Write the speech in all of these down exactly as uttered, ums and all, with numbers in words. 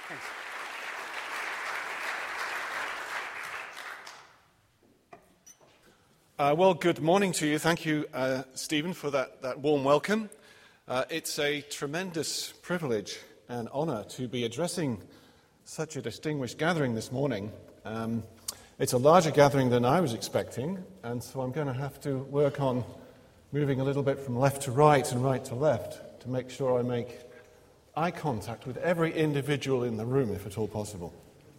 Thanks. Uh, well, good morning to you. Thank you, uh, Stephen, for that, that warm welcome. Uh, it's a tremendous privilege and honour to be addressing such a distinguished gathering this morning. Um, it's a larger gathering than I was expecting, and so I'm going to have to work on moving a little bit from left to right and right to left to make sure I make eye contact with every individual in the room, if at all possible.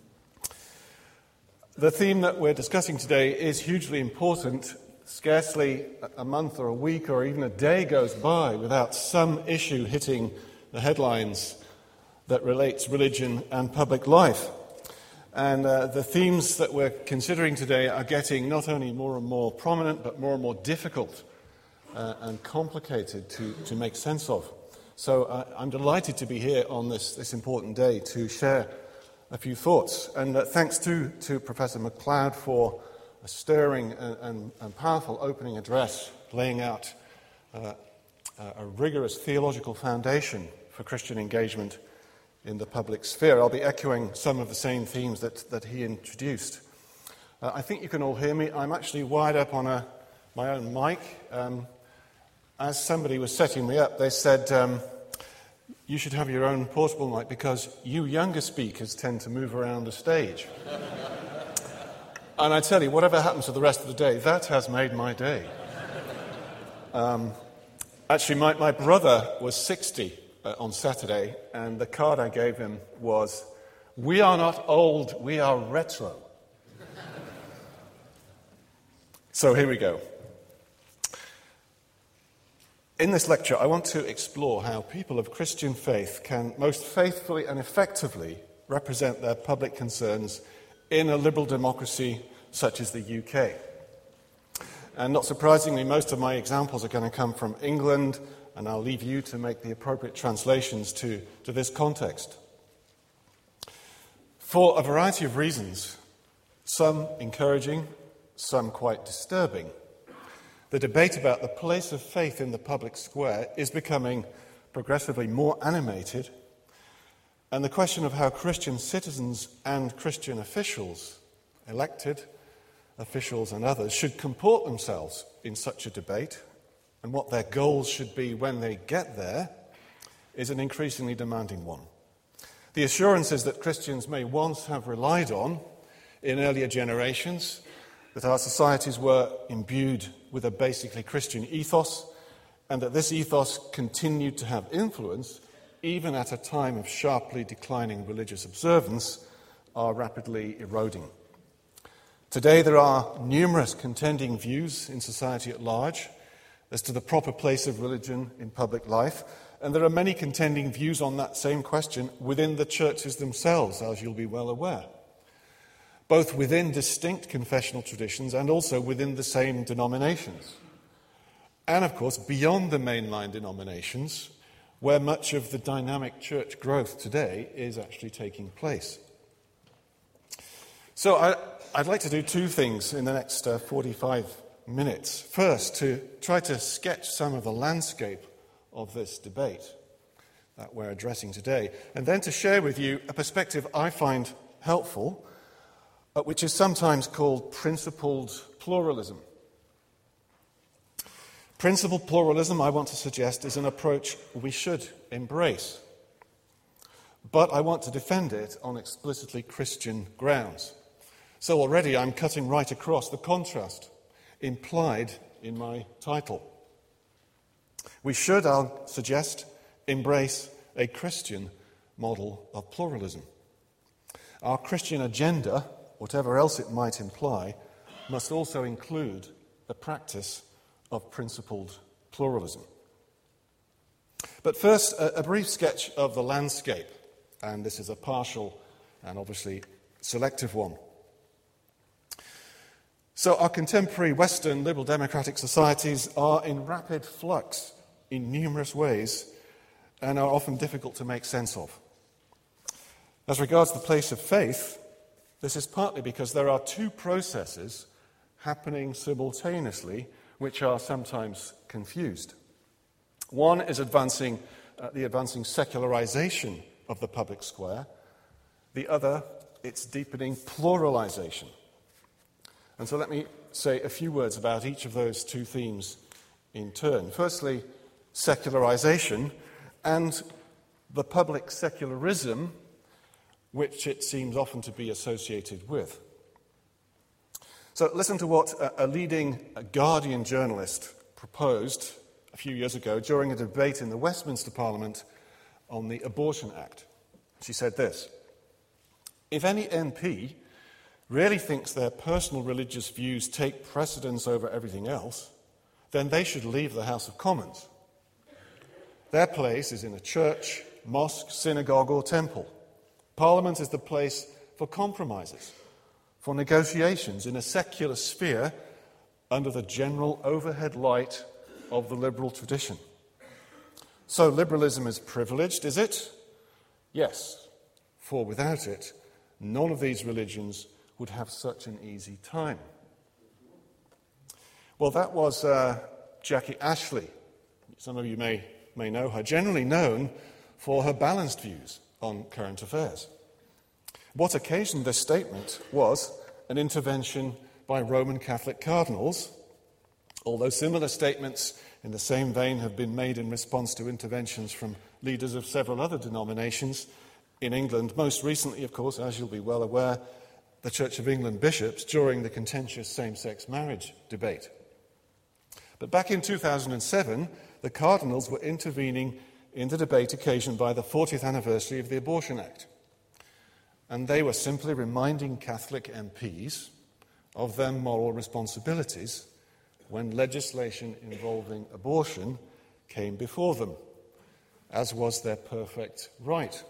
The theme that we're discussing today is hugely important. Scarcely a month or a week or even a day goes by without some issue hitting the headlines that relates religion and public life. And uh, the themes that we're considering today are getting not only more and more prominent, but more and more difficult uh, and complicated to, to make sense of. So uh, I'm delighted to be here on this, this important day to share a few thoughts. And uh, thanks to, to Professor MacLeod for a stirring and, and, and powerful opening address, laying out uh, a rigorous theological foundation for Christian engagement in the public sphere. I'll be echoing some of the same themes that, that he introduced. Uh, I think you can all hear me. I'm actually wired up on a, my own mic. Um, as somebody was setting me up, they said, um, you should have your own portable mic because you younger speakers tend to move around the stage. And I tell you, whatever happens to the rest of the day, that has made my day. Um, actually, my, my brother was sixty uh, on Saturday, and the card I gave him was, "We are not old, we are retro." So here we go. In this lecture, I want to explore how people of Christian faith can most faithfully and effectively represent their public concerns in a liberal democracy such as the U K. And not surprisingly, most of my examples are going to come from England, and I'll leave you to make the appropriate translations to, to this context. For a variety of reasons, some encouraging, some quite disturbing, the debate about the place of faith in the public square is becoming progressively more animated, and the question of how Christian citizens and Christian officials, elected officials and others, should comport themselves in such a debate, and what their goals should be when they get there, is an increasingly demanding one. The assurances that Christians may once have relied on in earlier generations, that our societies were imbued with a basically Christian ethos, and that this ethos continued to have influence even at a time of sharply declining religious observance, are rapidly eroding. Today there are numerous contending views in society at large as to the proper place of religion in public life, and there are many contending views on that same question within the churches themselves, as you'll be well aware, both within distinct confessional traditions and also within the same denominations. And, of course, beyond the mainline denominations, where much of the dynamic church growth today is actually taking place. So I, I'd like to do two things in the next uh, forty-five minutes. First, to try to sketch some of the landscape of this debate that we're addressing today, and then to share with you a perspective I find helpful, Uh, which is sometimes called principled pluralism. Principled pluralism, I want to suggest, is an approach we should embrace. But I want to defend it on explicitly Christian grounds. So already I'm cutting right across the contrast implied in my title. We should, I'll suggest, embrace a Christian model of pluralism. Our Christian agenda, whatever else it might imply, must also include the practice of principled pluralism. But first, a, a brief sketch of the landscape, and this is a partial and obviously selective one. So our contemporary Western liberal democratic societies are in rapid flux in numerous ways and are often difficult to make sense of. As regards the place of faith, this is partly because there are two processes happening simultaneously which are sometimes confused. One is advancing uh, the advancing secularization of the public square, The other, it's deepening pluralization. And so let me say a few words about each of those two themes in turn. Firstly, secularization and the public secularism which it seems often to be associated with. So listen to what a leading Guardian journalist proposed a few years ago during a debate in the Westminster Parliament on the Abortion Act. She said this: "If any M P really thinks their personal religious views take precedence over everything else, then they should leave the House of Commons. Their place is in a church, mosque, synagogue or temple. Parliament is the place for compromises, for negotiations in a secular sphere under the general overhead light of the liberal tradition. So liberalism is privileged, is it? Yes, for without it, none of these religions would have such an easy time." Well, that was uh, Jackie Ashley. Some of you may, may know her, generally known for her balanced views on current affairs. What occasioned this statement was an intervention by Roman Catholic cardinals, although similar statements in the same vein have been made in response to interventions from leaders of several other denominations in England, most recently, of course, as you'll be well aware, the Church of England bishops during the contentious same-sex marriage debate. But back in two thousand seven, the cardinals were intervening in the debate occasioned by the fortieth anniversary of the Abortion Act. And they were simply reminding Catholic M Ps of their moral responsibilities when legislation involving abortion came before them, as was their perfect right.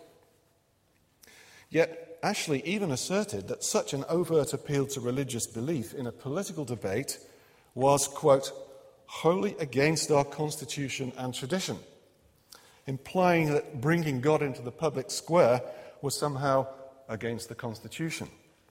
Yet Ashley even asserted that such an overt appeal to religious belief in a political debate was, quote, "wholly against our constitution and tradition," implying that bringing God into the public square was somehow against the Constitution.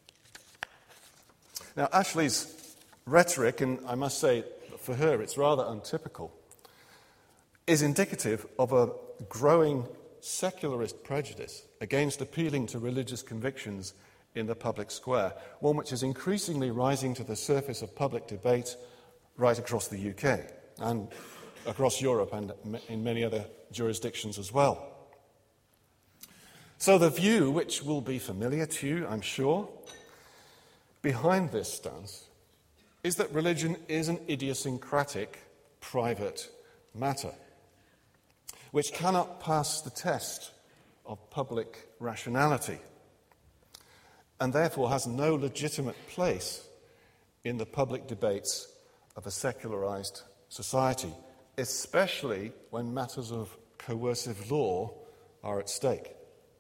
Now, Ashley's rhetoric, and I must say for her it's rather untypical, is indicative of a growing secularist prejudice against appealing to religious convictions in the public square, one which is increasingly rising to the surface of public debate right across the U K and across Europe and in many other jurisdictions as well. So the view, which will be familiar to you, I'm sure, behind this stance is that religion is an idiosyncratic private matter which cannot pass the test of public rationality and therefore has no legitimate place in the public debates of a secularized society, especially when matters of coercive law are at stake.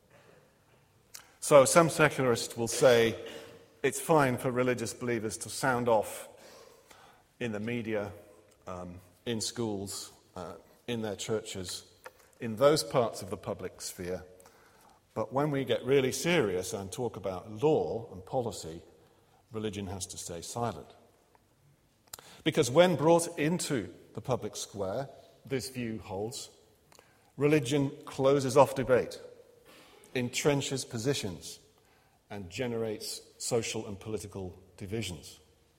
So some secularists will say it's fine for religious believers to sound off in the media, um, in schools, uh, in their churches, in those parts of the public sphere. But when we get really serious and talk about law and policy, religion has to stay silent. Because when brought into the public square, this view holds, religion closes off debate, entrenches positions, and generates social and political divisions.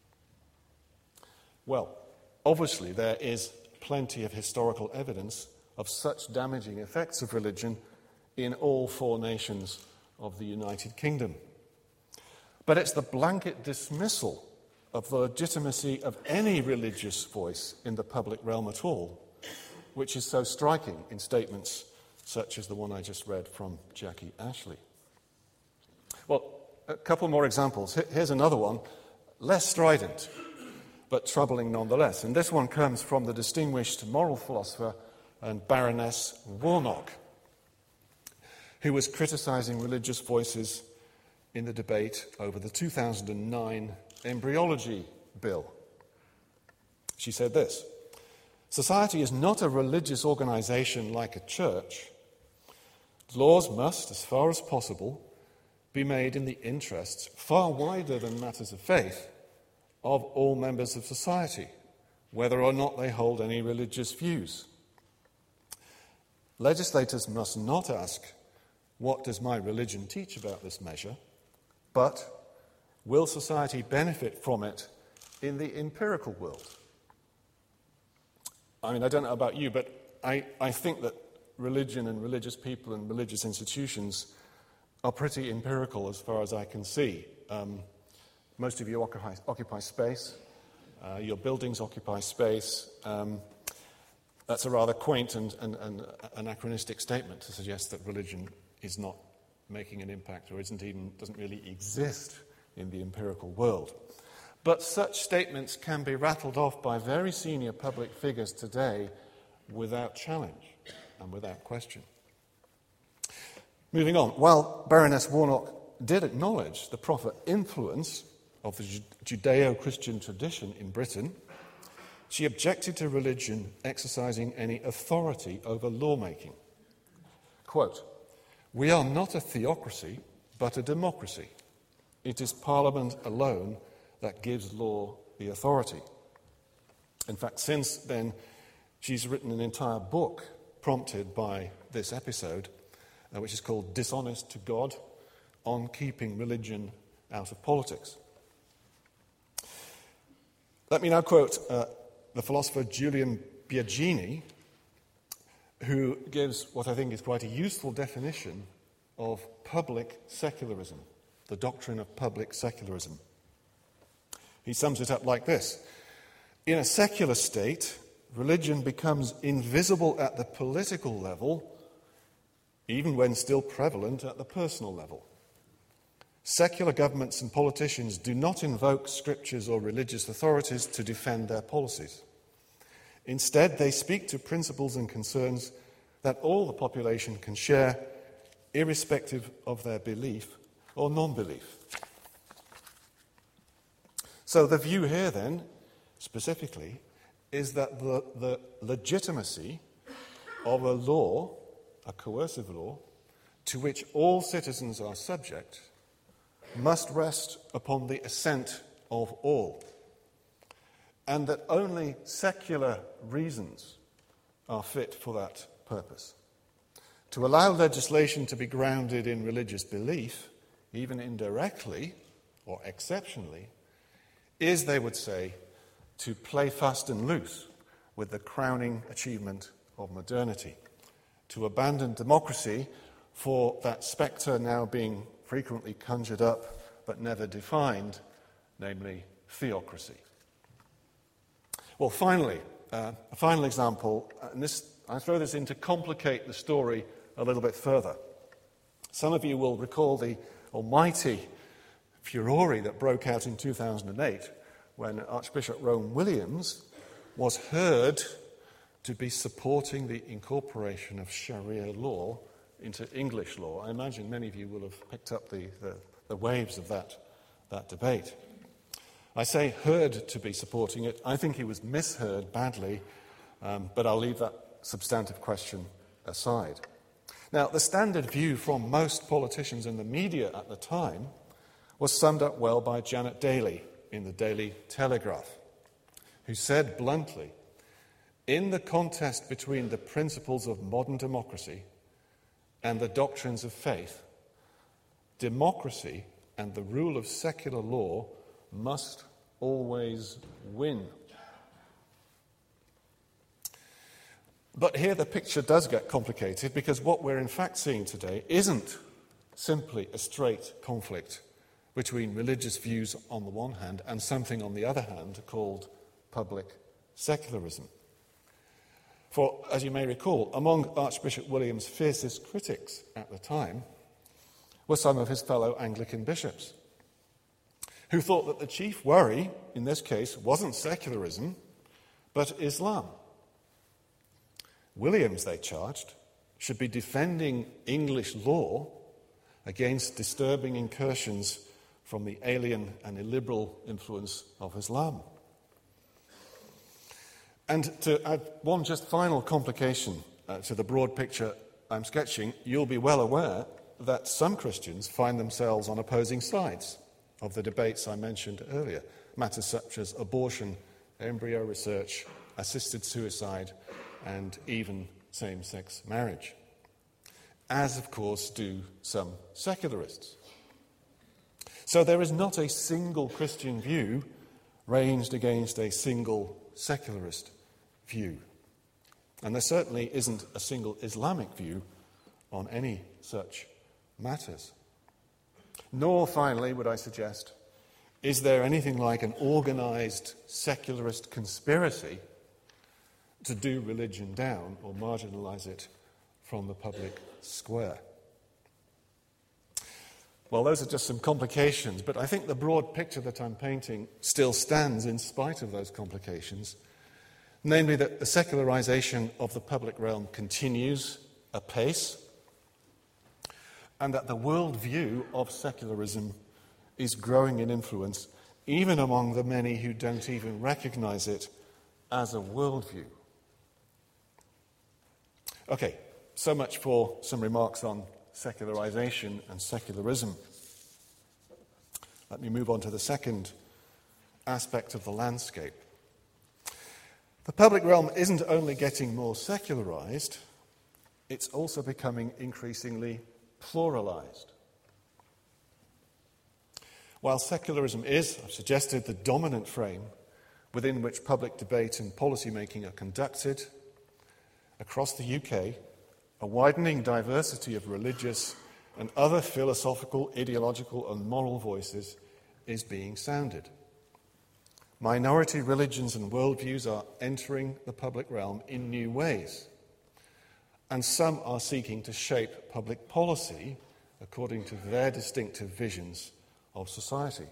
Well, obviously there is plenty of historical evidence of such damaging effects of religion in all four nations of the United Kingdom. But it's the blanket dismissal of the legitimacy of any religious voice in the public realm at all, which is so striking in statements such as the one I just read from Jackie Ashley. Well, a couple more examples. Here's another one, less strident, but troubling nonetheless. And this one comes from the distinguished moral philosopher and Baroness Warnock, who was criticizing religious voices in the debate over the two thousand nine embryology bill. She said this: "Society is not a religious organization like a church. Laws must, as far as possible, be made in the interests, far wider than matters of faith, of all members of society, whether or not they hold any religious views. Legislators must not ask what does my religion teach about this measure, but will society benefit from it in the empirical world? I mean, I don't know about you, but I, I think that religion and religious people and religious institutions are pretty empirical as far as I can see. Um, most of you occupy, occupy space. Uh, your buildings occupy space. Um, that's a rather quaint and, and, and anachronistic statement to suggest that religion is not making an impact or isn't even, doesn't really exist in the empirical world. But such statements can be rattled off by very senior public figures today without challenge and without question. Moving on, while Baroness Warnock did acknowledge the proper influence of the Judeo-Christian tradition in Britain, she objected to religion exercising any authority over lawmaking. Quote, "We are not a theocracy, but a democracy. It is Parliament alone that gives law the authority." In fact, since then, she's written an entire book prompted by this episode, uh, which is called Dishonest to God, on keeping religion out of politics. Let me now quote uh, the philosopher Julian Biagini, who gives what I think is quite a useful definition of public secularism, the doctrine of public secularism. He sums it up like this: in a secular state, religion becomes invisible at the political level, even when still prevalent at the personal level. Secular governments and politicians do not invoke scriptures or religious authorities to defend their policies. Instead, they speak to principles and concerns that all the population can share, irrespective of their belief or non-belief. So the view here, then, specifically, is that the, the legitimacy of a law, a coercive law, to which all citizens are subject, must rest upon the assent of all, and that only secular reasons are fit for that purpose. To allow legislation to be grounded in religious belief, even indirectly or exceptionally, is, they would say, to play fast and loose with the crowning achievement of modernity, to abandon democracy for that spectre now being frequently conjured up but never defined, namely theocracy. Well, finally, uh, a final example, and this, I throw this in to complicate the story a little bit further. Some of you will recall the almighty furore that broke out in two thousand eight when Archbishop Rowan Williams was heard to be supporting the incorporation of Sharia law into English law. I imagine many of you will have picked up the, the, the waves of that, that debate. I say heard to be supporting it. I think he was misheard badly, um, but I'll leave that substantive question aside. Now, the standard view from most politicians and the media at the time was summed up well by Janet Daly in the Daily Telegraph, who said bluntly, "In the contest between the principles of modern democracy and the doctrines of faith, democracy and the rule of secular law must always win." But here the picture does get complicated, because what we're in fact seeing today isn't simply a straight conflict between religious views on the one hand and something on the other hand called public secularism. For, as you may recall, among Archbishop William's fiercest critics at the time were some of his fellow Anglican bishops, who thought that the chief worry in this case wasn't secularism, but Islam. Williams, they charged, should be defending English law against disturbing incursions from the alien and illiberal influence of Islam. And to add one just final complication uh, to the broad picture I'm sketching, you'll be well aware that some Christians find themselves on opposing sides of the debates I mentioned earlier, matters such as abortion, embryo research, assisted suicide, and even same-sex marriage. as of course do some secularists. So there is not a single Christian view ranged against a single secularist view. And there certainly isn't a single Islamic view on any such matters. Nor, finally, would I suggest, is there anything like an organised secularist conspiracy to do religion down or marginalise it from the public square. Well, those are just some complications, but I think the broad picture that I'm painting still stands in spite of those complications, namely that the secularisation of the public realm continues apace, and that the worldview of secularism is growing in influence, even among the many who don't even recognise it as a worldview. Okay, so much for some remarks on secularisation and secularism. Let me move on to the second aspect of the landscape. The public realm isn't only getting more secularised, it's also becoming increasingly pluralised. While secularism is, I've suggested, the dominant frame within which public debate and policy making are conducted, across the U K, a widening diversity of religious and other philosophical, ideological and moral voices is being sounded. Minority religions and worldviews are entering the public realm in new ways, and some are seeking to shape public policy according to their distinctive visions of society.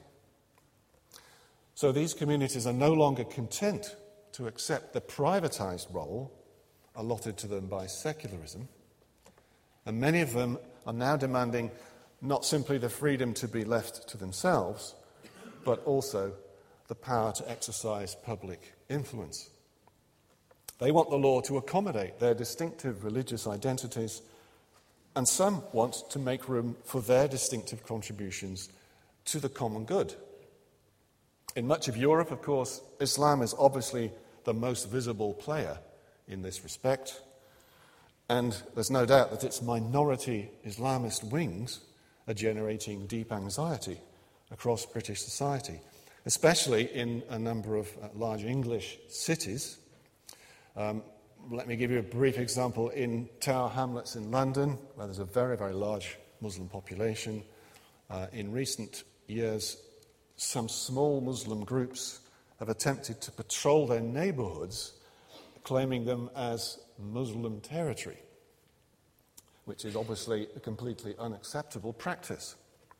So these communities are no longer content to accept the privatised role allotted to them by secularism, and many of them are now demanding not simply the freedom to be left to themselves, but also the power to exercise public influence. They want the law to accommodate their distinctive religious identities, and some want to make room for their distinctive contributions to the common good. In much of Europe, of course, Islam is obviously the most visible player in this respect, and there's no doubt that its minority Islamist wings are generating deep anxiety across British society, especially in a number of uh, large English cities. Um, let me give you a brief example. In Tower Hamlets in London, where there's a very, very large Muslim population, uh, in recent years, some small Muslim groups have attempted to patrol their neighbourhoods, claiming them as Muslim territory, which is obviously a completely unacceptable practice.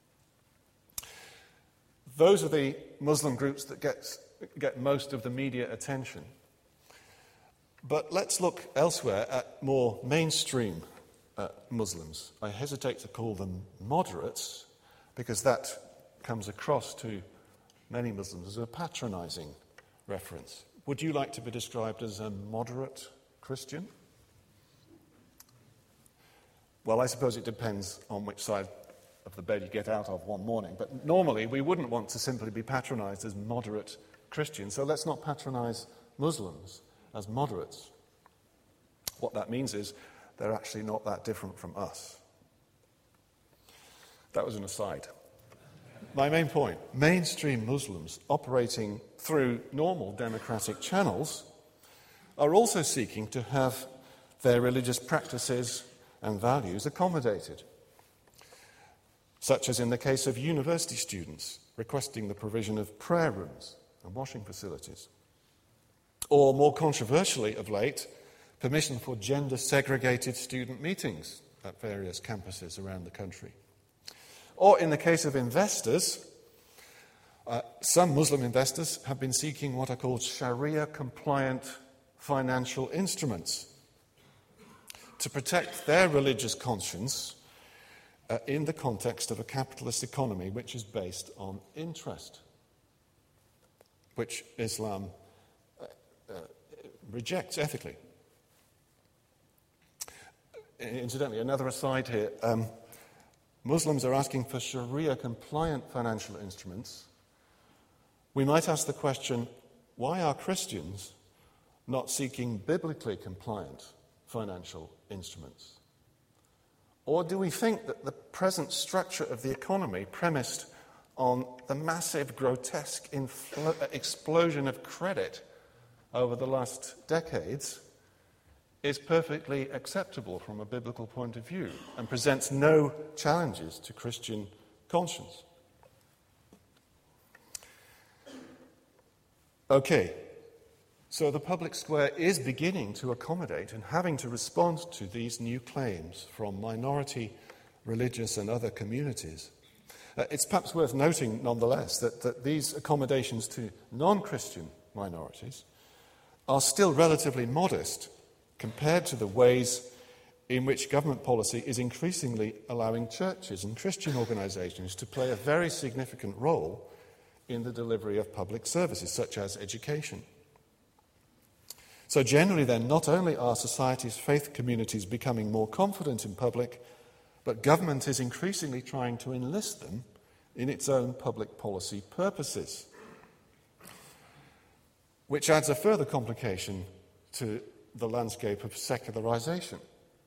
Those are the Muslim groups that get, get most of the media attention. But let's look elsewhere at more mainstream uh, Muslims. I hesitate to call them moderates, because that comes across to many Muslims as a patronising reference. Would you like to be described as a moderate Christian? Well, I suppose it depends on which side of the bed you get out of one morning. But normally we wouldn't want to simply be patronised as moderate Christians, so let's not patronise Muslims as moderates. What that means is they're actually not that different from us. That was an aside. My main point, mainstream Muslims operating through normal democratic channels are also seeking to have their religious practices and values accommodated, such as in the case of university students requesting the provision of prayer rooms and washing facilities, or more controversially of late, permission for gender-segregated student meetings at various campuses around the country. Or in the case of investors, uh, some Muslim investors have been seeking what are called Sharia-compliant financial instruments to protect their religious conscience uh, in the context of a capitalist economy which is based on interest, which Islam uh, uh, rejects ethically. Incidentally, another aside here, um, Muslims are asking for Sharia-compliant financial instruments. We might ask the question, why are Christians not seeking biblically compliant financial instruments? Or do we think that the present structure of the economy, premised on the massive, grotesque infl- explosion of credit over the last decades, is perfectly acceptable from a biblical point of view and presents no challenges to Christian conscience? Okay, so the public square is beginning to accommodate and having to respond to these new claims from minority, religious and other communities. Uh, it's perhaps worth noting, nonetheless, that, that these accommodations to non-Christian minorities are still relatively modest compared to the ways in which government policy is increasingly allowing churches and Christian organisations to play a very significant role in the delivery of public services, such as education. So generally then, not only are society's faith communities becoming more confident in public, but government is increasingly trying to enlist them in its own public policy purposes, which adds a further complication to the landscape of secularization,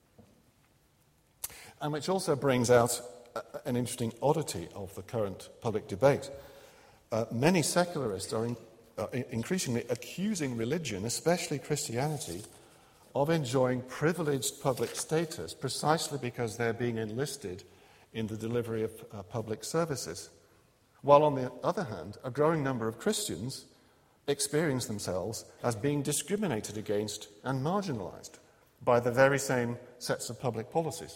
and which also brings out an interesting oddity of the current public debate. Uh, many secularists are, in, uh, increasingly accusing religion, especially Christianity, of enjoying privileged public status precisely because they're being enlisted in the delivery of uh, public services. While on the other hand, a growing number of Christians experience themselves as being discriminated against and marginalized by the very same sets of public policies.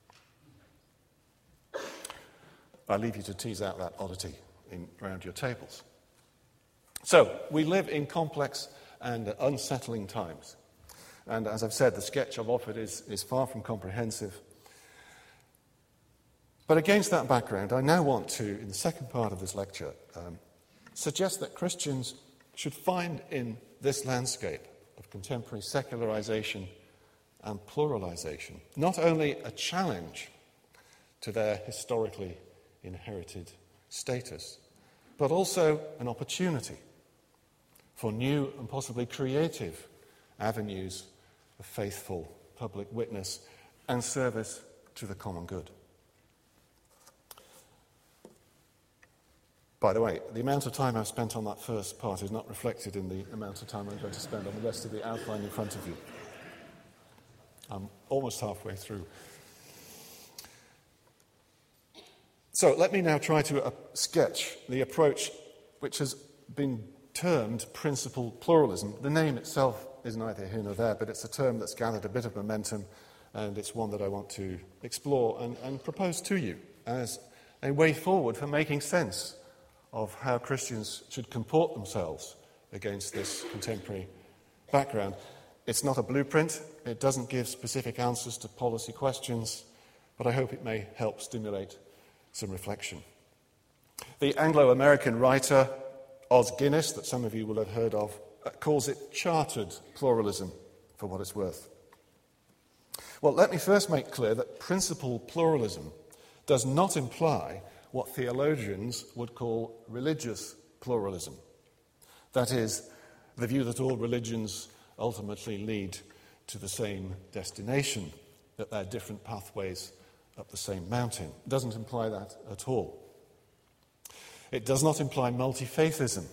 I leave you to tease out that oddity in, around your tables. So, we live in complex and unsettling times. And as I've said, the sketch I've offered is, is far from comprehensive. But against that background, I now want to, in the second part of this lecture, um, suggest that Christians should find in this landscape of contemporary secularization and pluralization not only a challenge to their historically inherited status, but also an opportunity for new and possibly creative avenues of faithful public witness and service to the common good. By the way, the amount of time I've spent on that first part is not reflected in the amount of time I'm going to spend on the rest of the outline in front of you. I'm almost halfway through. So let me now try to uh, sketch the approach which has been termed principal pluralism. The name itself is neither here nor there, but it's a term that's gathered a bit of momentum, and it's one that I want to explore and, and propose to you as a way forward for making sense of how Christians should comport themselves against this contemporary background. It's not a blueprint. It doesn't give specific answers to policy questions, but I hope it may help stimulate some reflection. The Anglo-American writer Os Guinness, that some of you will have heard of, calls it chartered pluralism, for what it's worth. Well, let me first make clear that principal pluralism does not imply what theologians would call religious pluralism. That is, the view that all religions ultimately lead to the same destination, that they're different pathways up the same mountain. It doesn't imply that at all. It does not imply multi-faithism,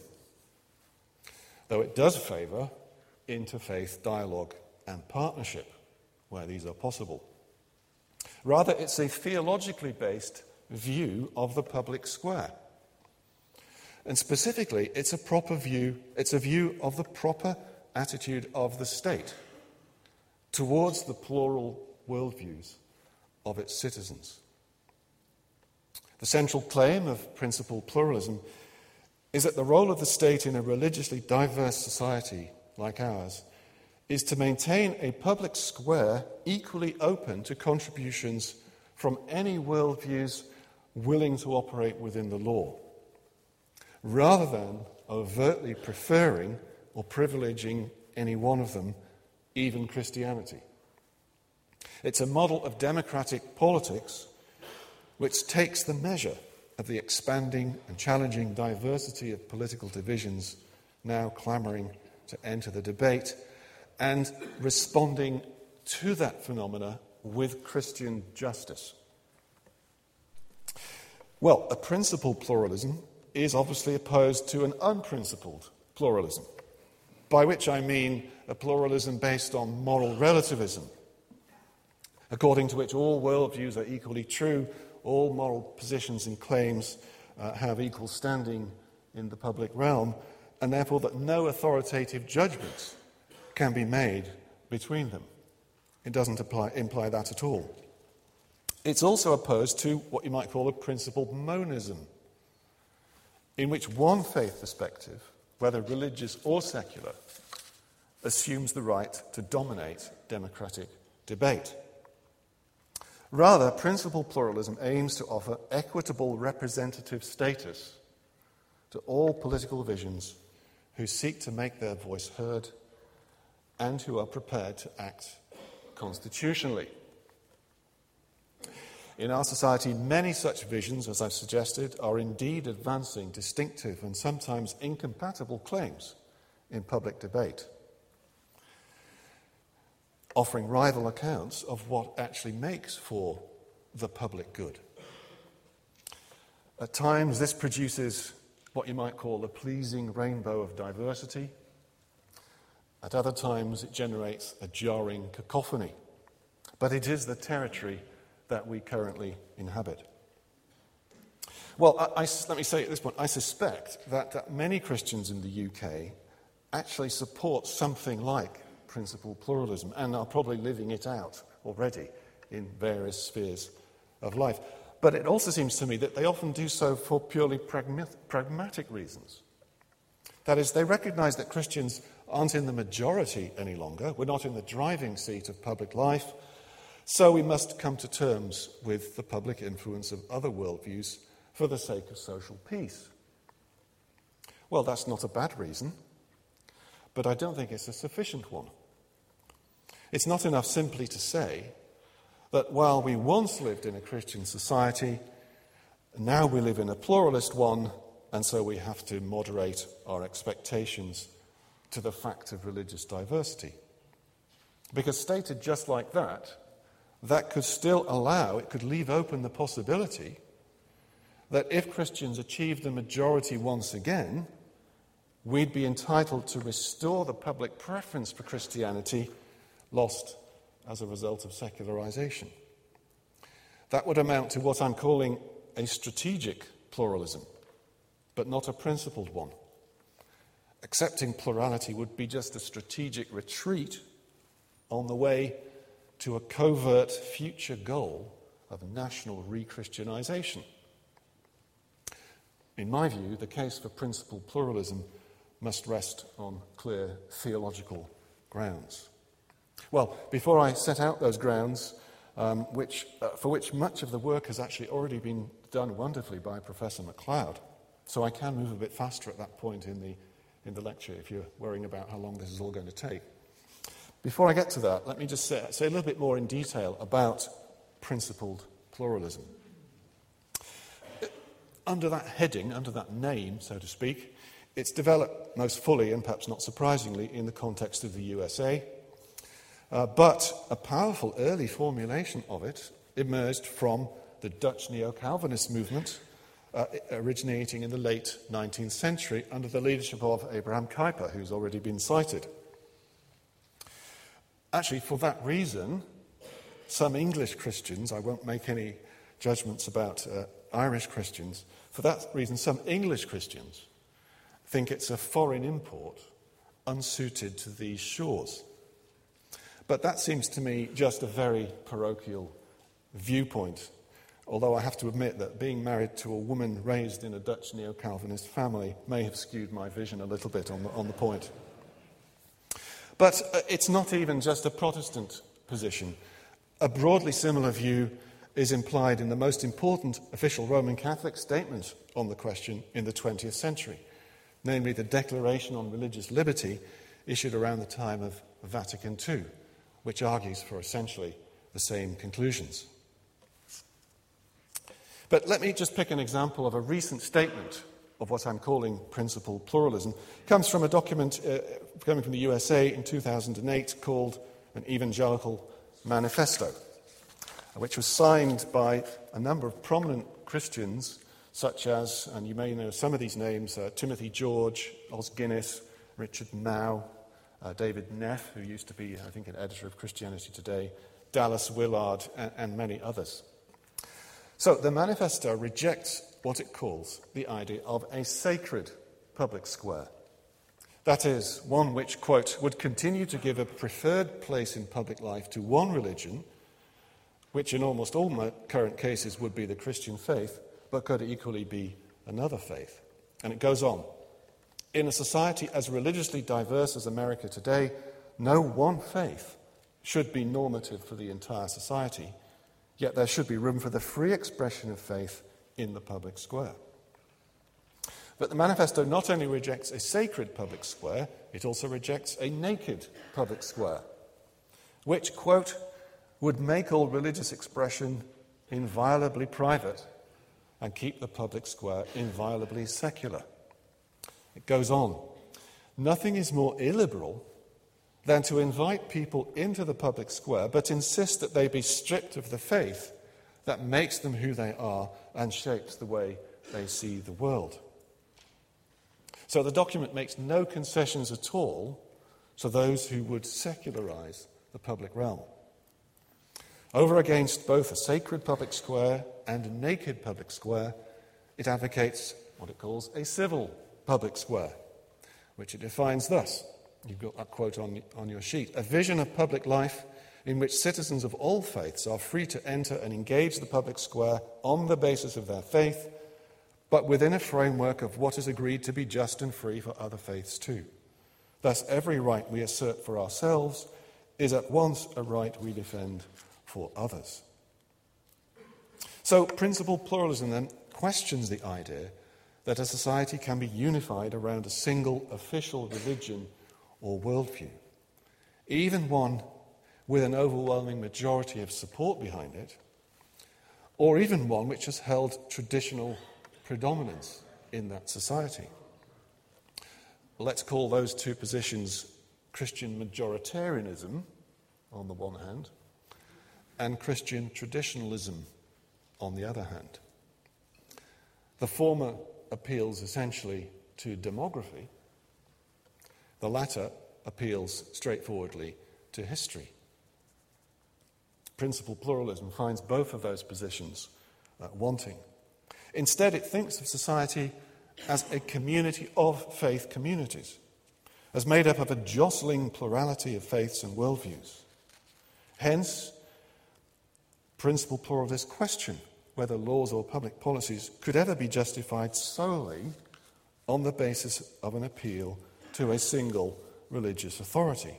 though it does favour interfaith dialogue and partnership where these are possible. Rather, it's a theologically based view of the public square. And specifically, it's a proper view, it's a view of the proper attitude of the state towards the plural worldviews of its citizens. The central claim of principal pluralism is that the role of the state in a religiously diverse society like ours is to maintain a public square equally open to contributions from any worldviews willing to operate within the law, rather than overtly preferring or privileging any one of them, even Christianity. It's a model of democratic politics which takes the measure of the expanding and challenging diversity of political divisions now clamouring to enter the debate, and responding to that phenomena with Christian justice? Well, a principled pluralism is obviously opposed to an unprincipled pluralism, by which I mean a pluralism based on moral relativism, according to which all worldviews are equally true, all moral positions and claims uh, have equal standing in the public realm, and therefore that no authoritative judgments can be made between them. It doesn't apply, imply that at all. It's also opposed to what you might call a principled monism, in which one faith perspective, whether religious or secular, assumes the right to dominate democratic debate. Rather, principled pluralism aims to offer equitable representative status to all political visions who seek to make their voice heard and who are prepared to act constitutionally. In our society, many such visions, as I've suggested, are indeed advancing distinctive and sometimes incompatible claims in public debate, offering rival accounts of what actually makes for the public good. At times, this produces what you might call a pleasing rainbow of diversity. At other times, it generates a jarring cacophony. But it is the territory that we currently inhabit. Well, I, I, let me say at this point, I suspect that, that many Christians in the U K actually support something like principled pluralism and are probably living it out already in various spheres of life. But it also seems to me that they often do so for purely pragma- pragmatic reasons. That is, they recognize that Christians aren't in the majority any longer. We're not in the driving seat of public life. So we must come to terms with the public influence of other worldviews for the sake of social peace. Well, that's not a bad reason, but I don't think it's a sufficient one. It's not enough simply to say that while we once lived in a Christian society, now we live in a pluralist one, and so we have to moderate our expectations to the fact of religious diversity. Because stated just like that, that could still allow, it could leave open the possibility that if Christians achieved the majority once again, we'd be entitled to restore the public preference for Christianity lost as a result of secularization. That would amount to what I'm calling a strategic pluralism, but not a principled one. Accepting plurality would be just a strategic retreat on the way to a covert future goal of national re-Christianization. In my view, the case for principled pluralism must rest on clear theological grounds. Well, before I set out those grounds, um, which, uh, for which much of the work has actually already been done wonderfully by Professor MacLeod, so I can move a bit faster at that point in the, in the lecture if you're worrying about how long this is all going to take. Before I get to that, let me just say, say a little bit more in detail about principled pluralism. Under that heading, under that name, so to speak, it's developed most fully, and perhaps not surprisingly, in the context of the U S A. Uh, but a powerful early formulation of it emerged from the Dutch neo-Calvinist movement, uh, originating in the late nineteenth century under the leadership of Abraham Kuyper, who's already been cited. Actually, for that reason, some English Christians, I won't make any judgments about uh, Irish Christians, for that reason, some English Christians think it's a foreign import unsuited to these shores. But that seems to me just a very parochial viewpoint, although I have to admit that being married to a woman raised in a Dutch neo-Calvinist family may have skewed my vision a little bit on the, on the point. But uh, it's not even just a Protestant position. A broadly similar view is implied in the most important official Roman Catholic statement on the question in the twentieth century, namely the Declaration on Religious Liberty issued around the time of Vatican Two, which argues for essentially the same conclusions. But let me just pick an example of a recent statement of what I'm calling principled pluralism. It comes from a document uh, coming from the U S A in two thousand eight called an Evangelical Manifesto. which was signed by a number of prominent Christians, such as, and you may know some of these names, uh, Timothy George, Os Guinness, Richard Mouw, uh, David Neff, who used to be, I think, an editor of Christianity Today, Dallas Willard, and, and many others. So the manifesto rejects what it calls the idea of a sacred public square. That is, one which, quote, would continue to give a preferred place in public life to one religion, which in almost all current cases would be the Christian faith, but could equally be another faith. And it goes on. In a society as religiously diverse as America today, no one faith should be normative for the entire society, yet there should be room for the free expression of faith in the public square. But the manifesto not only rejects a sacred public square, it also rejects a naked public square, which, quote, would make all religious expression inviolably private and keep the public square inviolably secular. It goes on. Nothing is more illiberal than to invite people into the public square but insist that they be stripped of the faith that makes them who they are and shapes the way they see the world. So the document makes no concessions at all to those who would secularize the public realm. Over against both a sacred public square and a naked public square, it advocates what it calls a civil public square, which it defines thus. You've got that quote on, on your sheet. A vision of public life in which citizens of all faiths are free to enter and engage the public square on the basis of their faith, but within a framework of what is agreed to be just and free for other faiths too. Thus, every right we assert for ourselves is at once a right we defend for others. So, principled pluralism then questions the idea that a society can be unified around a single official religion or worldview, even one with an overwhelming majority of support behind it, or even one which has held traditional predominance in that society. Let's call those two positions Christian majoritarianism on the one hand and Christian traditionalism on the other hand. The former appeals essentially to demography. The latter appeals straightforwardly to history. Principled pluralism finds both of those positions uh, wanting. Instead, it thinks of society as a community of faith communities, as made up of a jostling plurality of faiths and worldviews. Hence, principled pluralists question whether laws or public policies could ever be justified solely on the basis of an appeal to a single religious authority.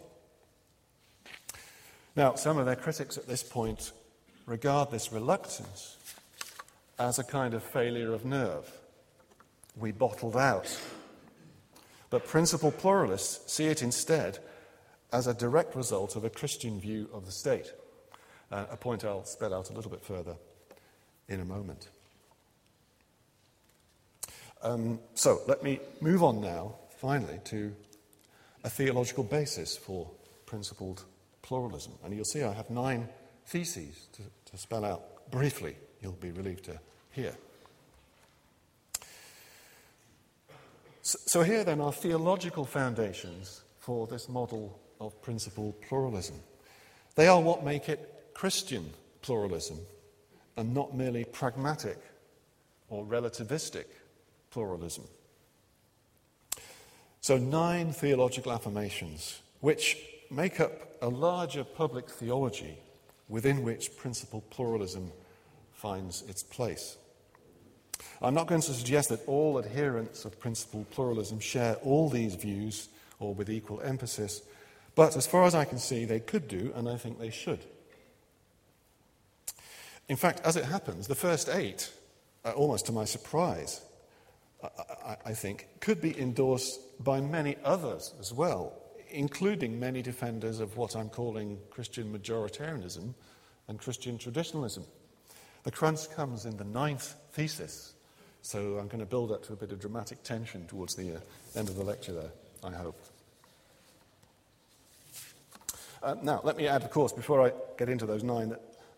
Now, some of their critics at this point regard this reluctance as a kind of failure of nerve. We bottled out. But principled pluralists see it instead as a direct result of a Christian view of the state, uh, a point I'll spell out a little bit further in a moment. Um, so let me move on now, finally, to a theological basis for principled pluralism. And you'll see I have nine theses to, to spell out briefly. You'll be relieved to hear. So, so here then are theological foundations for this model of principled pluralism. They are what make it Christian pluralism and not merely pragmatic or relativistic pluralism. So nine theological affirmations which make up a larger public theology within which principled pluralism finds its place. I'm not going to suggest that all adherents of principled pluralism share all these views or with equal emphasis, but as far as I can see, they could do, and I think they should. In fact, as it happens, the first eight, uh, almost to my surprise, I, I, I think, could be endorsed by many others as well, including many defenders of what I'm calling Christian majoritarianism and Christian traditionalism. The crunch comes in the ninth thesis, so I'm going to build up to a bit of dramatic tension towards the uh, end of the lecture there, I hope. Uh, now, let me add, of course, before I get into those nine, that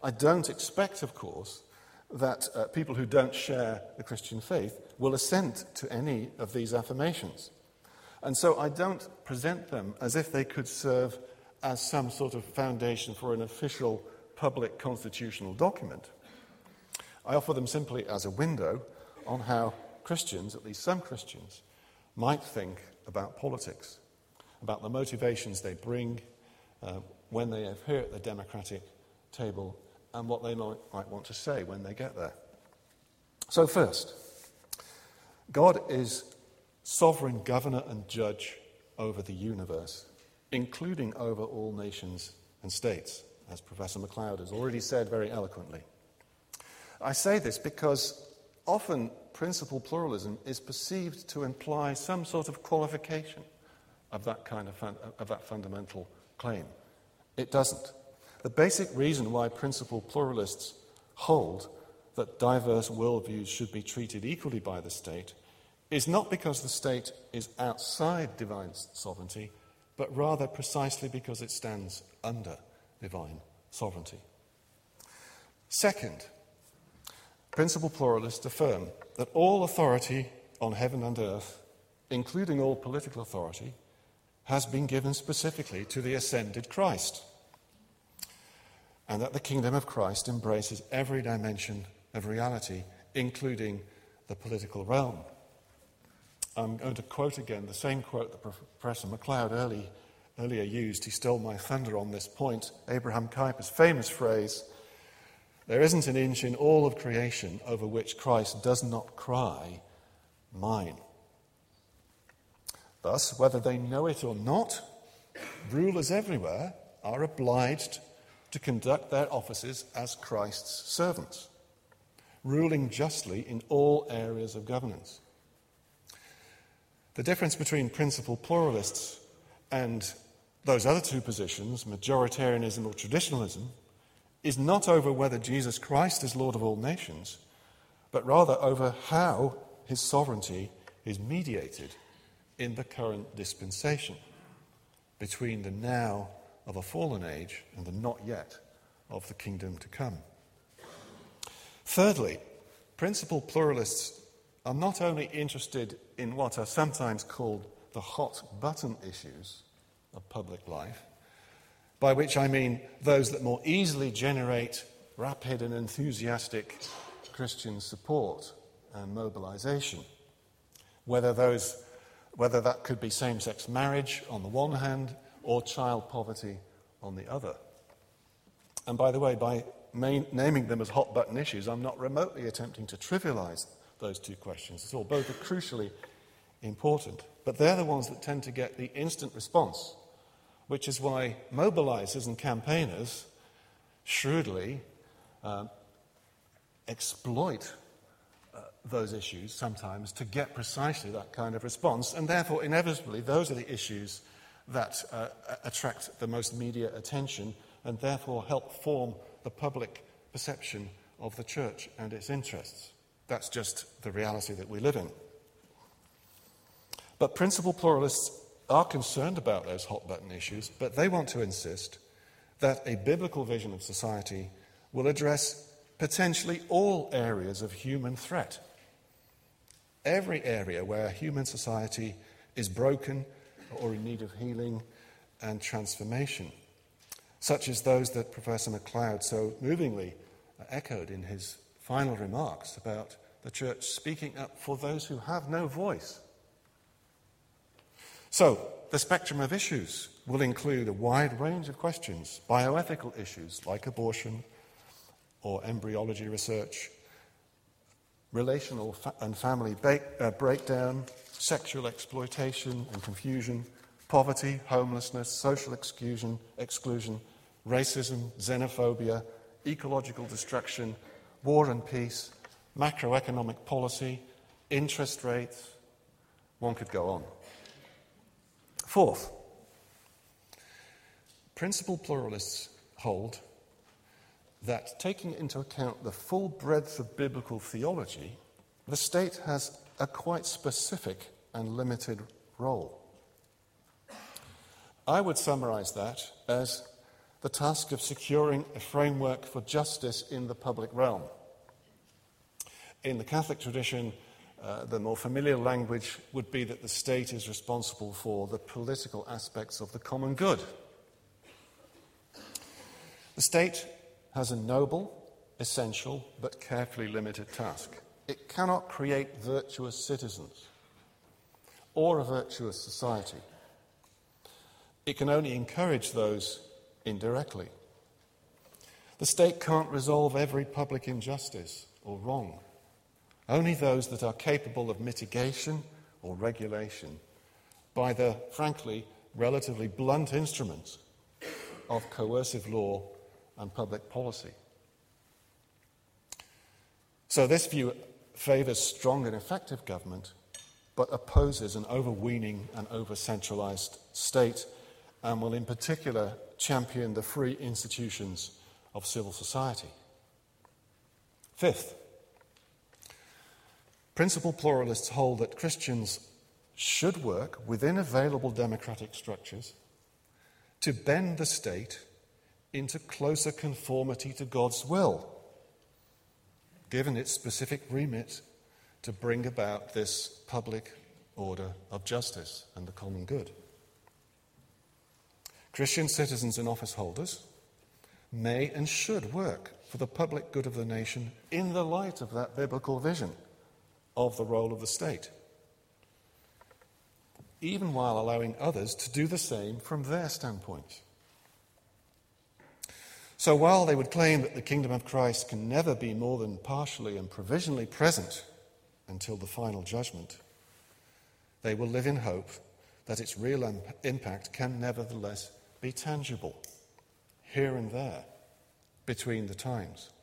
I don't expect, of course, that uh, people who don't share the Christian faith will assent to any of these affirmations. And so I don't present them as if they could serve as some sort of foundation for an official public constitutional document. I offer them simply as a window on how Christians, at least some Christians, might think about politics, about the motivations they bring uh, when they appear at the democratic table, and what they might, might want to say when they get there. So first, God is sovereign governor and judge over the universe, including over all nations and states, as Professor MacLeod has already said very eloquently. I say this because often principal pluralism is perceived to imply some sort of qualification of that kind of, fun- of that fundamental claim. It doesn't. The basic reason why principal pluralists hold that diverse worldviews should be treated equally by the state is not because the state is outside divine sovereignty, but rather precisely because it stands under divine sovereignty. Second, principal pluralists affirm that all authority on heaven and earth, including all political authority, has been given specifically to the ascended Christ, and that the kingdom of Christ embraces every dimension of reality, including the political realm. I'm going to quote again the same quote that Professor MacLeod early, earlier used. He stole my thunder on this point. Abraham Kuyper's famous phrase, "There isn't an inch in all of creation over which Christ does not cry, 'Mine.'" Thus, whether they know it or not, rulers everywhere are obliged to conduct their offices as Christ's servants, ruling justly in all areas of governance. The difference between principal pluralists and those other two positions, majoritarianism or traditionalism, is not over whether Jesus Christ is Lord of all nations, but rather over how his sovereignty is mediated in the current dispensation between the now of a fallen age and the not yet of the kingdom to come. Thirdly, principal pluralists are not only interested in what are sometimes called the hot button issues of public life, by which I mean those that more easily generate rapid and enthusiastic Christian support and mobilization, whether those, whether that could be same-sex marriage on the one hand or child poverty on the other. And by the way, by main, naming them as hot-button issues, I'm not remotely attempting to trivialize those two questions at all. Both are crucially important, but they're the ones that tend to get the instant response, which is why mobilizers and campaigners shrewdly uh, exploit uh, those issues sometimes to get precisely that kind of response, and therefore, inevitably, those are the issues that uh, attract the most media attention and therefore help form the public perception of the church and its interests. That's just the reality that we live in. But principal pluralists are concerned about those hot-button issues, but they want to insist that a biblical vision of society will address potentially all areas of human threat. Every area where human society is broken or in need of healing and transformation, such as those that Professor MacLeod so movingly echoed in his final remarks about the church speaking up for those who have no voice. So, the spectrum of issues will include a wide range of questions, bioethical issues like abortion or embryology research, relational fa- and family ba- uh, breakdown, sexual exploitation and confusion, poverty, homelessness, social exclusion, exclusion, racism, xenophobia, ecological destruction, war and peace, macroeconomic policy, interest rates. One could go on. Fourth, principal pluralists hold that, taking into account the full breadth of biblical theology, the state has a quite specific and limited role. I would summarize that as the task of securing a framework for justice in the public realm. In the Catholic tradition, uh, the more familiar language would be that the state is responsible for the political aspects of the common good. The state has a noble, essential, but carefully limited task. It cannot create virtuous citizens or a virtuous society. It can only encourage those indirectly. The state can't resolve every public injustice or wrong, only those that are capable of mitigation or regulation by the, frankly, relatively blunt instruments of coercive law and public policy. So this view favours strong and effective government, but opposes an overweening and over-centralised state, and will in particular champion the free institutions of civil society. Fifth, principal pluralists hold that Christians should work within available democratic structures to bend the state into closer conformity to God's will, given its specific remit to bring about this public order of justice and the common good. Christian citizens and office holders may and should work for the public good of the nation in the light of that biblical vision of the role of the state, even while allowing others to do the same from their standpoint. So while they would claim that the kingdom of Christ can never be more than partially and provisionally present until the final judgment, they will live in hope that its real imp- impact can nevertheless be tangible, here and there, between the times.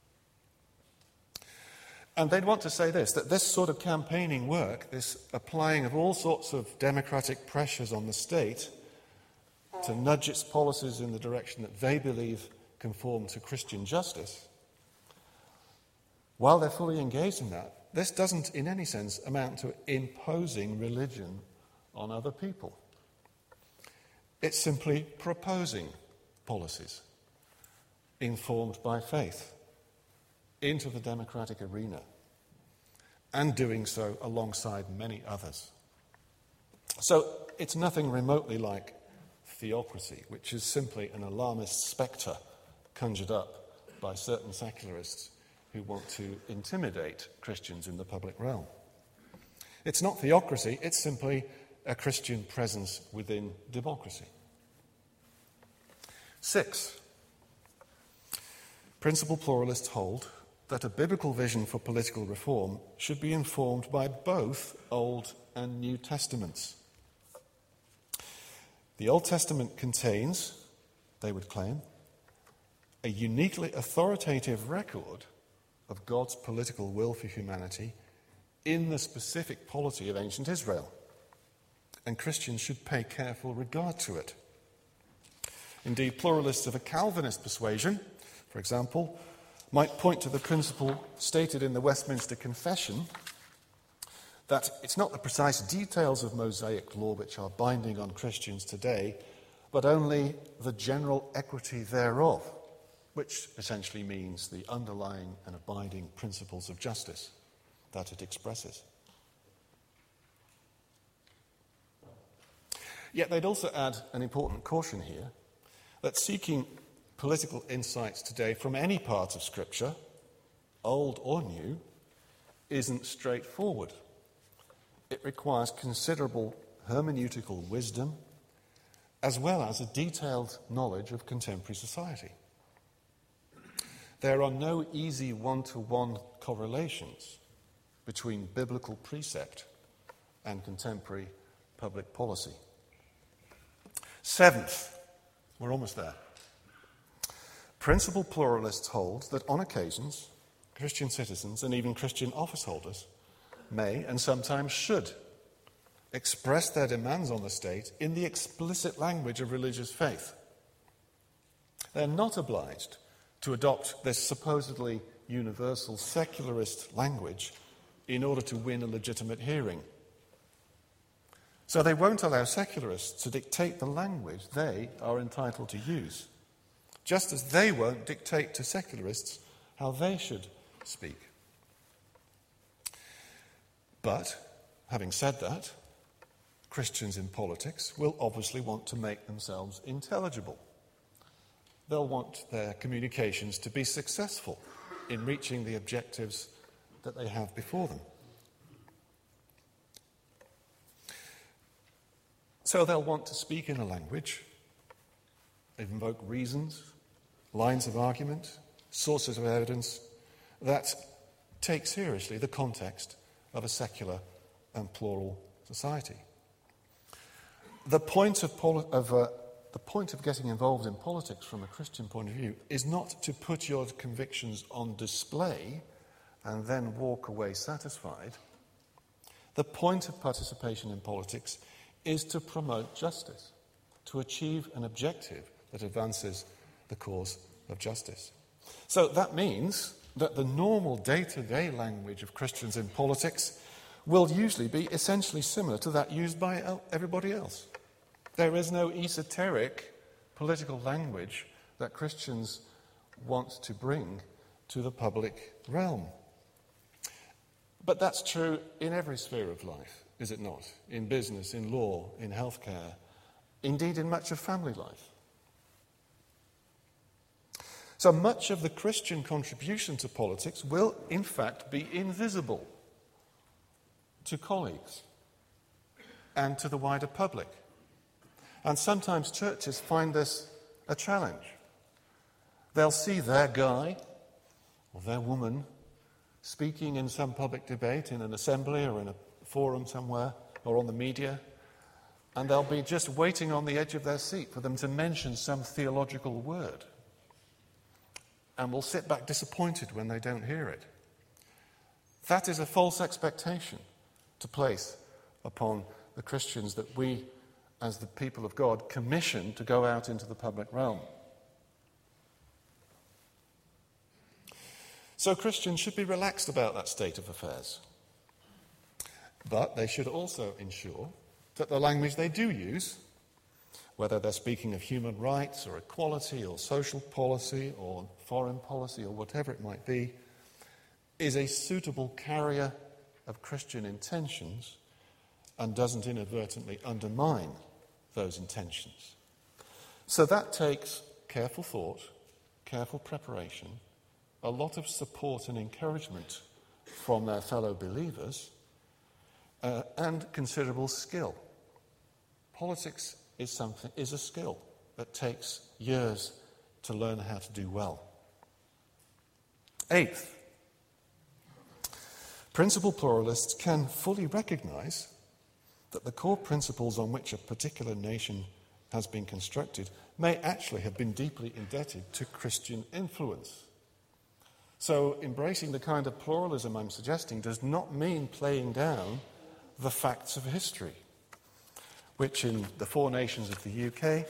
And they'd want to say this, that this sort of campaigning work, this applying of all sorts of democratic pressures on the state to nudge its policies in the direction that they believe conform to Christian justice, while they're fully engaged in that, this doesn't in any sense amount to imposing religion on other people. It's simply proposing policies informed by faith into the democratic arena, and doing so alongside many others. So it's nothing remotely like theocracy, which is simply an alarmist spectre conjured up by certain secularists who want to intimidate Christians in the public realm. It's not theocracy, it's simply a Christian presence within democracy. Six, principal pluralists hold that a biblical vision for political reform should be informed by both Old and New Testaments. The Old Testament contains, they would claim, a uniquely authoritative record of God's political will for humanity in the specific polity of ancient Israel, and Christians should pay careful regard to it. Indeed, pluralists of a Calvinist persuasion, for example, might point to the principle stated in the Westminster Confession that it's not the precise details of Mosaic law which are binding on Christians today, but only the general equity thereof, which essentially means the underlying and abiding principles of justice that it expresses. Yet they'd also add an important caution here, that seeking political insights today from any part of Scripture, old or new, isn't straightforward. It requires considerable hermeneutical wisdom as well as a detailed knowledge of contemporary society. There are no easy one-to-one correlations between biblical precept and contemporary public policy. Seventh, we're almost there. Principal pluralists hold that on occasions, Christian citizens and even Christian office holders may and sometimes should express their demands on the state in the explicit language of religious faith. They're not obliged to adopt this supposedly universal secularist language in order to win a legitimate hearing. So they won't allow secularists to dictate the language they are entitled to use. just as they won't dictate to secularists how they should speak. But, having said that, Christians in politics will obviously want to make themselves intelligible. They'll want their communications to be successful in reaching the objectives that they have before them. So they'll want to speak in a language, invoke reasons, lines of argument, sources of evidence that take seriously the context of a secular and plural society. The point of, poli- of uh, the point of getting involved in politics from a Christian point of view is not to put your convictions on display and then walk away satisfied. The point of participation in politics is to promote justice, to achieve an objective that advances the cause of justice. So that means that the normal day-to-day language of Christians in politics will usually be essentially similar to that used by everybody else. There is no esoteric political language that Christians want to bring to the public realm. But that's true in every sphere of life, is it not? In business, in law, in healthcare, indeed in much of family life. So much of the Christian contribution to politics will, in fact, be invisible to colleagues and to the wider public. And sometimes churches find this a challenge. They'll see their guy or their woman speaking in some public debate in an assembly or in a forum somewhere or on the media, and they'll be just waiting on the edge of their seat for them to mention some theological word, and will sit back disappointed when they don't hear it. That is a false expectation to place upon the Christians that we, as the people of God, commission to go out into the public realm. So Christians should be relaxed about that state of affairs. But they should also ensure that the language they do use, whether they're speaking of human rights or equality or social policy or foreign policy or whatever it might be, is a suitable carrier of Christian intentions and doesn't inadvertently undermine those intentions. So that takes careful thought, careful preparation, a lot of support and encouragement from their fellow believers, uh, and considerable skill. Politics is something is a skill that takes years to learn how to do well. Eighth, principal pluralists can fully recognize that the core principles on which a particular nation has been constructed may actually have been deeply indebted to Christian influence. So embracing the kind of pluralism I'm suggesting does not mean playing down the facts of history, which in the four nations of the U K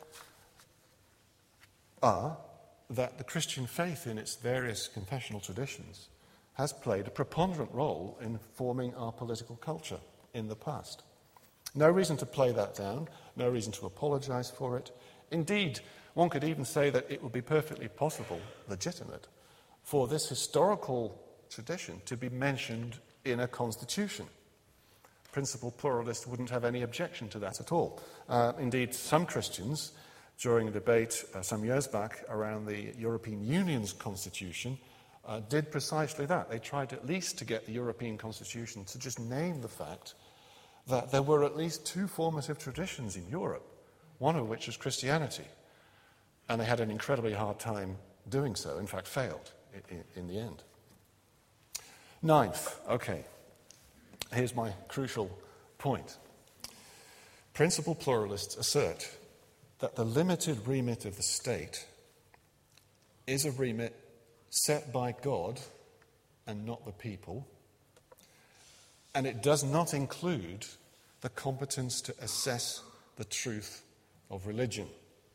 are that the Christian faith in its various confessional traditions has played a preponderant role in forming our political culture in the past. No reason to play that down, no reason to apologise for it. Indeed, one could even say that it would be perfectly possible, legitimate, for this historical tradition to be mentioned in a constitution. Principal pluralists wouldn't have any objection to that at all. Uh, indeed, some Christians, during a debate uh, some years back around the European Union's constitution, uh, did precisely that. They tried at least to get the European constitution to just name the fact that there were at least two formative traditions in Europe, one of which was Christianity. And they had an incredibly hard time doing so, in fact failed in, in the end. Ninth, okay, here's my crucial point. Principal pluralists assert that the limited remit of the state is a remit set by God and not the people, and it does not include the competence to assess the truth of religion.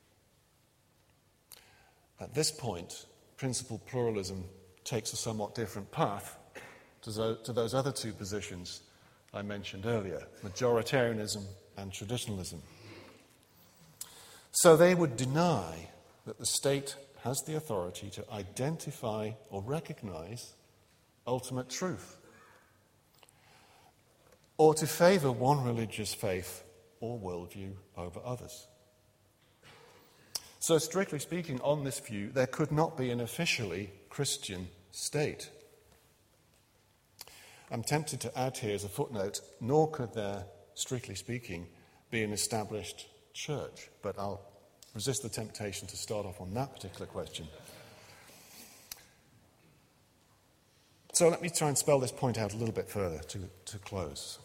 At this point, principal pluralism takes a somewhat different path to those, to those other two positions I mentioned earlier, majoritarianism and traditionalism. So they would deny that the state has the authority to identify or recognize ultimate truth, or to favour one religious faith or worldview over others. So, strictly speaking, on this view, there could not be an officially Christian state. I'm tempted to add here as a footnote, nor could there, strictly speaking, be an established church, but I'll resist the temptation to start off on that particular question. So let me try and spell this point out a little bit further to, to close.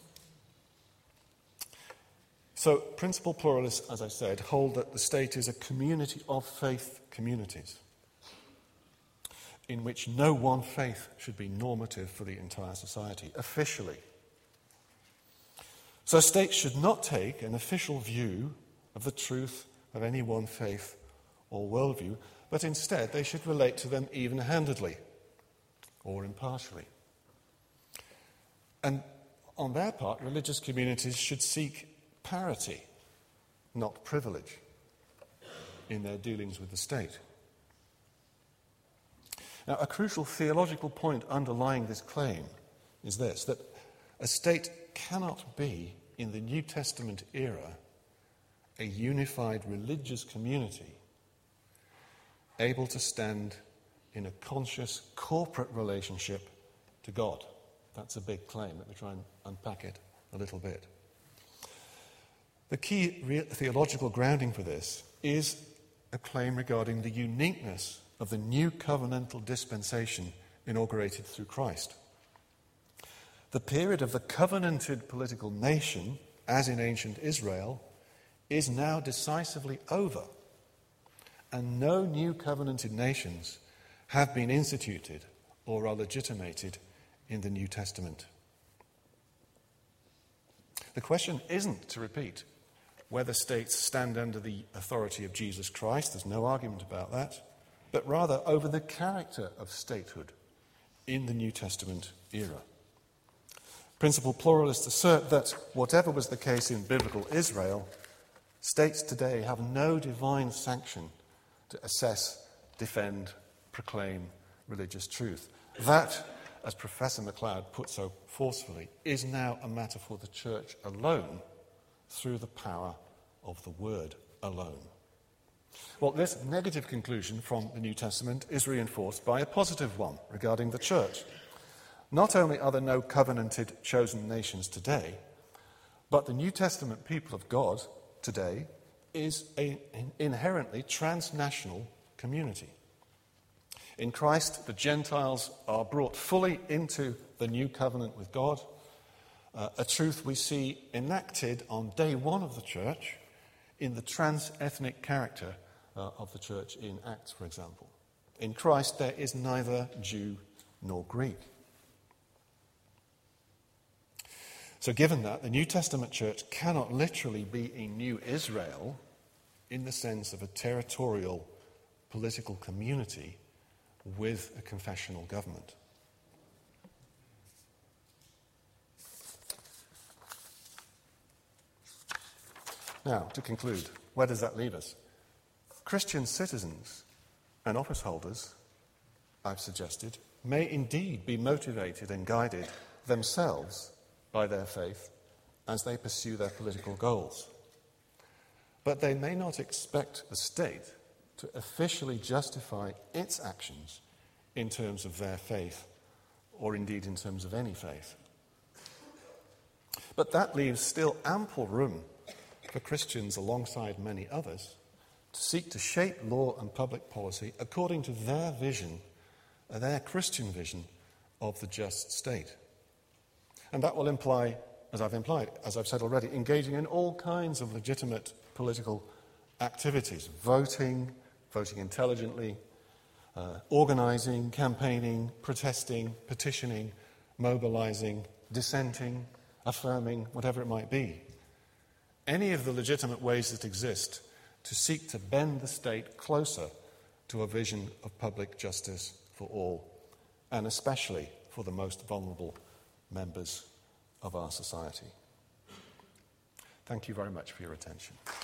So, principal pluralists, as I said, hold that the state is a community of faith communities in which no one faith should be normative for the entire society, officially. So states should not take an official view of the truth of any one faith or worldview, but instead they should relate to them even-handedly or impartially. And on their part, religious communities should seek parity, not privilege, in their dealings with the state. Now, a crucial theological point underlying this claim is this, that a state cannot be, in the New Testament era, a unified religious community able to stand in a conscious corporate relationship to God. That's a big claim. Let me try and unpack it a little bit. The key re- theological grounding for this is a claim regarding the uniqueness of the new covenantal dispensation inaugurated through Christ. The period of the covenanted political nation, as in ancient Israel, is now decisively over, and no new covenanted nations have been instituted or are legitimated in the New Testament. The question isn't, to repeat, whether states stand under the authority of Jesus Christ, there's no argument about that, but rather over the character of statehood in the New Testament era. Principal pluralists assert that whatever was the case in biblical Israel, states today have no divine sanction to assess, defend, proclaim religious truth. That, as Professor MacLeod put so forcefully, is now a matter for the Church alone through the power of the Word alone. Well, this negative conclusion from the New Testament is reinforced by a positive one regarding the Church. Not only are there no covenanted chosen nations today, but the New Testament people of God today is a, an inherently transnational community. In Christ, the Gentiles are brought fully into the new covenant with God, uh, a truth we see enacted on day one of the church in the trans-ethnic character uh, of the church in Acts, for example. In Christ, there is neither Jew nor Greek. So given that, the New Testament church cannot literally be a new Israel in the sense of a territorial political community with a confessional government. Now, to conclude, where does that leave us? Christian citizens and office holders, I've suggested, may indeed be motivated and guided themselves by their faith as they pursue their political goals. But they may not expect the state to officially justify its actions in terms of their faith, or indeed in terms of any faith. But that leaves still ample room for Christians, alongside many others, to seek to shape law and public policy according to their vision, their Christian vision of the just state. And that will imply, as I've implied, as I've said already, engaging in all kinds of legitimate political activities, voting, voting intelligently, uh, organising, campaigning, protesting, petitioning, mobilising, dissenting, affirming, whatever it might be. Any of the legitimate ways that exist to seek to bend the state closer to a vision of public justice for all, and especially for the most vulnerable members of our society. Thank you very much for your attention.